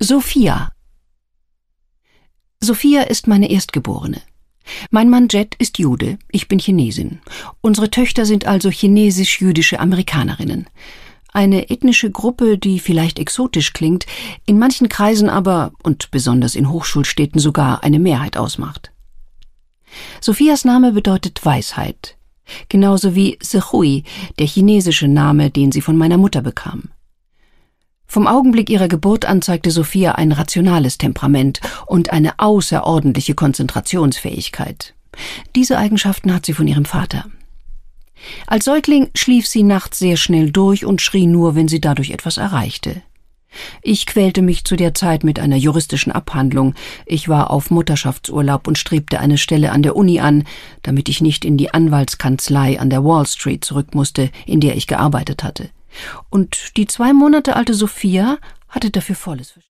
Sophia. Sophia ist meine Erstgeborene. Mein Mann Jet ist Jude, ich bin Chinesin. Unsere Töchter sind also chinesisch-jüdische Amerikanerinnen. Eine ethnische Gruppe, die vielleicht exotisch klingt, in manchen Kreisen aber, und besonders in Hochschulstädten sogar, eine Mehrheit ausmacht. Sophias Name bedeutet Weisheit, genauso wie Sechui, der chinesische Name, den sie von meiner Mutter bekam. Vom Augenblick ihrer Geburt an zeigte Sophia ein rationales Temperament und eine außerordentliche Konzentrationsfähigkeit. Diese Eigenschaften hat sie von ihrem Vater. Als Säugling schlief sie nachts sehr schnell durch und schrie nur, wenn sie dadurch etwas erreichte. Ich quälte mich zu der Zeit mit einer juristischen Abhandlung. Ich war auf Mutterschaftsurlaub und strebte eine Stelle an der Uni an, damit ich nicht in die Anwaltskanzlei an der Wall Street zurück musste, in der ich gearbeitet hatte. Und die 2 Monate alte Sophia hatte dafür volles Verständnis.